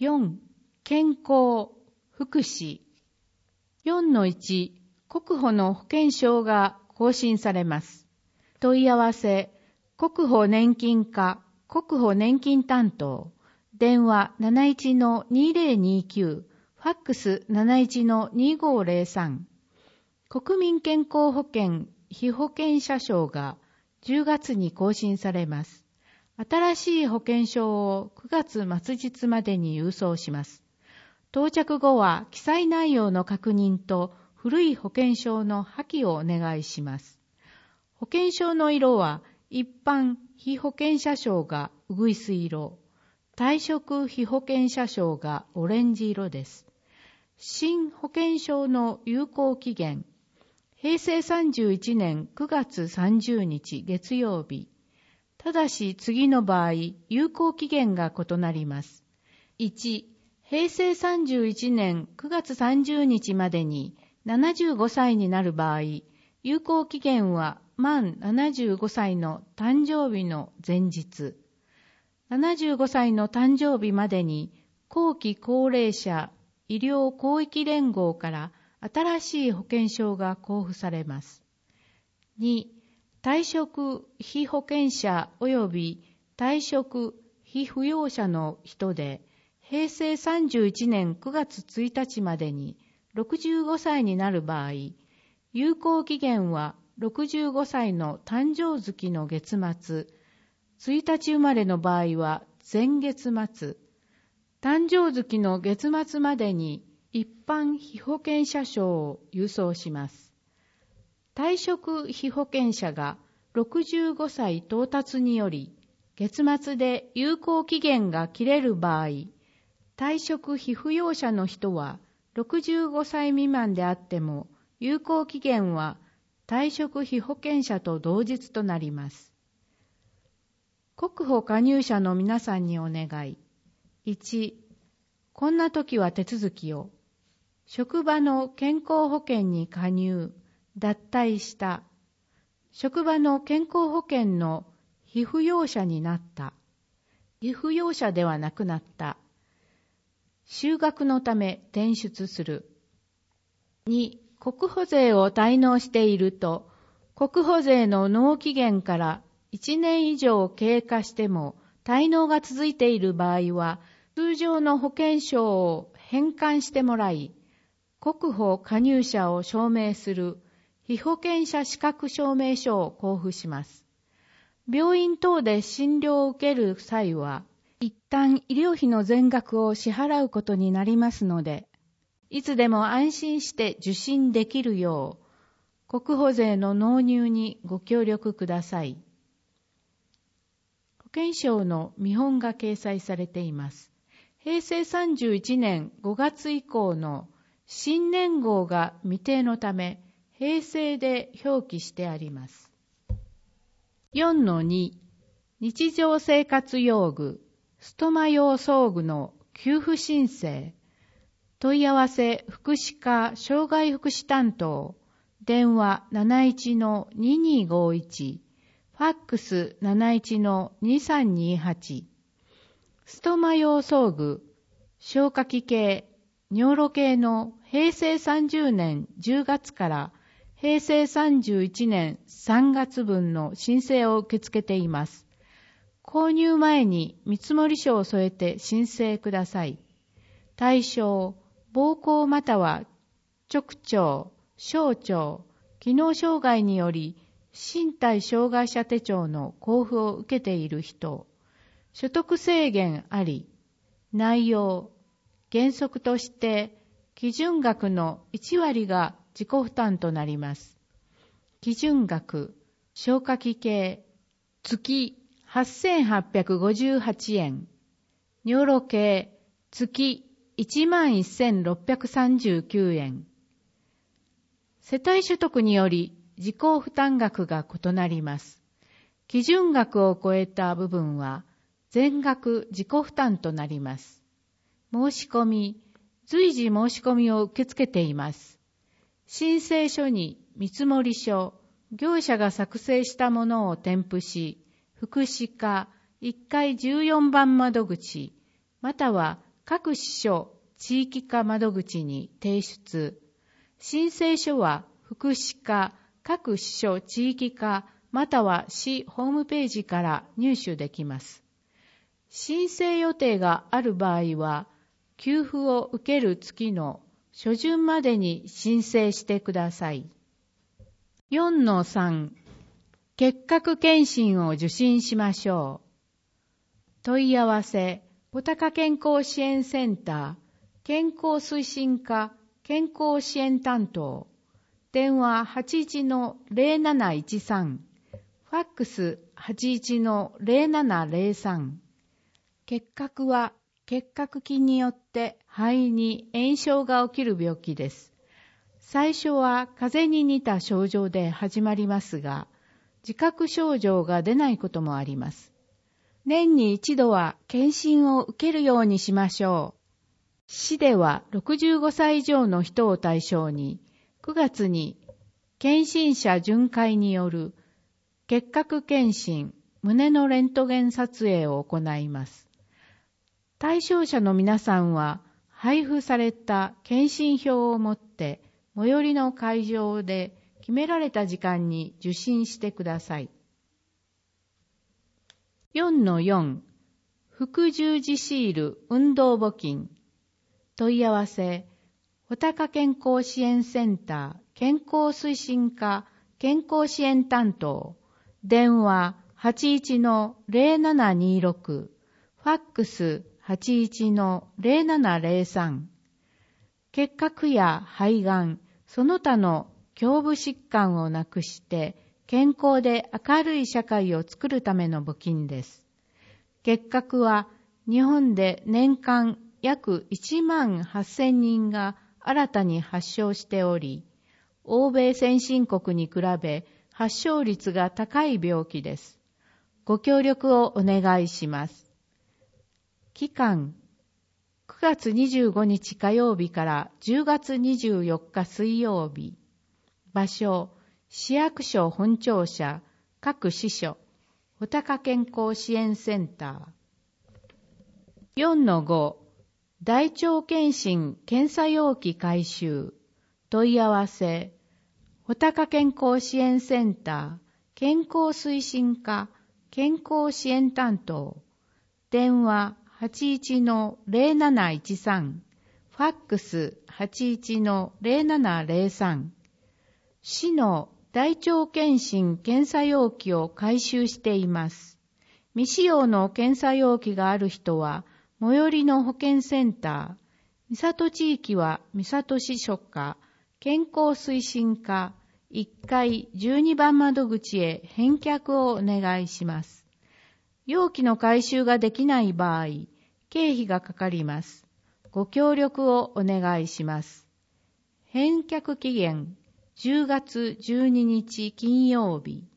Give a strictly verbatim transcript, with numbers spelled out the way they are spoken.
よん、健康、福祉。よんのいち、国保の保険証が更新されます。問い合わせ、国保年金課、国保年金担当、電話 なないちのにぜろにきゅう、ファックス なないちのにごぜろさん。国民健康保険被保険者証がじゅうがつに更新されます。新しい保険証をくがつ末日までに郵送します。到着後は記載内容の確認と古い保険証の破棄をお願いします。保険証の色は一般被保険者証がうぐいす色、退職被保険者証がオレンジ色です。新保険証の有効期限、へいせいさんじゅういちねんくがつさんじゅうにち月曜日。ただし次の場合、有効期限が異なります。いち、へいせいさんじゅういちねんくがつさんじゅうにちまでにななじゅうごさいになる場合、有効期限は満ななじゅうごさいの誕生日の前日。ななじゅうごさいの誕生日までに後期高齢者医療広域連合から新しい保険証が交付されます。に、退職被保険者及び退職被扶養者の人で、へいせいさんじゅういちねんくがつついたちまでにろくじゅうごさいになる場合、有効期限はろくじゅうごさいの誕生月の月末、ついたち生まれの場合は前月末、誕生月の月末までに一般被保険者証を郵送します。退職被保険者がろくじゅうごさい到達により、月末で有効期限が切れる場合、退職被扶養者の人はろくじゅうごさい未満であっても、有効期限は退職被保険者と同日となります。国保加入者の皆さんにお願い。いち、こんな時は手続きを。職場の健康保険に加入、脱退した。職場の健康保険の被扶養者になった。被扶養者ではなくなった。就学のため転出する。に、国保税を滞納していると、国保税の納期限からいちねん以上経過しても滞納が続いている場合は、通常の保険証を返還してもらい、国保加入者を証明する被保険者資格証明書を交付します。病院等で診療を受ける際は、一旦医療費の全額を支払うことになりますので、いつでも安心して受診できるよう、国保税の納入にご協力ください。保険証の見本が掲載されています。へいせいさんじゅういちねんごがつ以降の新年号が未定のため、平成で表記してあります。よんのに、日常生活用具、ストマ用装具の給付申請、問い合わせ福祉課障害福祉担当、電話 なないちのににごいち、ファックス なないちのにさんにはち、ストマ用装具、消化器系、尿路系のへいせいさんじゅうねんじゅうがつからへいせいさんじゅういちねんさんがつ分の申請を受け付けています。購入前に見積書を添えて申請ください。対象、膀胱または直腸、小腸、機能障害により身体障害者手帳の交付を受けている人、所得制限あり、内容、原則として基準額のいちわりが自己負担となります。基準額、消化器系、月はっせんはっぴゃくごじゅうはちえん、尿路系、月いちまんせんろっぴゃくさんじゅうきゅうえん。世帯所得により自己負担額が異なります。基準額を超えた部分は全額自己負担となります。申し込み、随時申し込みを受け付けています。申請書に見積書、業者が作成したものを添付し、福祉課いっかいじゅうよんばん窓口、または各支所地域課窓口に提出。申請書は福祉課各支所地域課または市ホームページから入手できます。申請予定がある場合は、給付を受ける月の初旬までに申請してください。よんのさん、結核検診を受診しましょう。問い合わせ、穂高健康支援センター、健康推進課、健康支援担当、電話 はちいちのゼロなないちさん、ファックス はちいちのゼロななゼロさん。結核は結核菌によって肺に炎症が起きる病気です。最初は風邪に似た症状で始まりますが、自覚症状が出ないこともあります。年に一度は検診を受けるようにしましょう。市ではろくじゅうごさい以上の人を対象に、くがつに検診者巡回による結核検診、胸のレントゲン撮影を行います。対象者の皆さんは配布された検診票を持って最寄りの会場で決められた時間に受診してください。よんのよん、副十字シール運動募金。問い合わせ、穂高健康支援センター健康推進課健康支援担当、電話 はちいちのゼロななにろく、ファックス はちいちのゼロななゼロさん。結核や肺がん、その他の胸部疾患をなくして健康で明るい社会を作るための募金です。結核は日本で年間約いちまんはっせんにんが新たに発症しており、欧米先進国に比べ発症率が高い病気です。ご協力をお願いします。期間、くがつにじゅうごにち火曜日からじゅうがつにじゅうよっか水曜日。場所、市役所本庁舎、各支所、穂高健康支援センター。よんのご、大腸検診検査容器回収。問い合わせ、穂高健康支援センター、健康推進課、健康支援担当、電話 はちいちのゼロなないちさん、ファックス はちいちのゼロななゼロさん。市の大腸検診検査容器を回収しています。未使用の検査容器がある人は、最寄りの保健センター、三郷地域は三郷市所課、健康推進課、いっかいじゅうにばん窓口へ返却をお願いします。容器の回収ができない場合、経費がかかります。ご協力をお願いします。返却期限じゅうがつじゅうににち金曜日。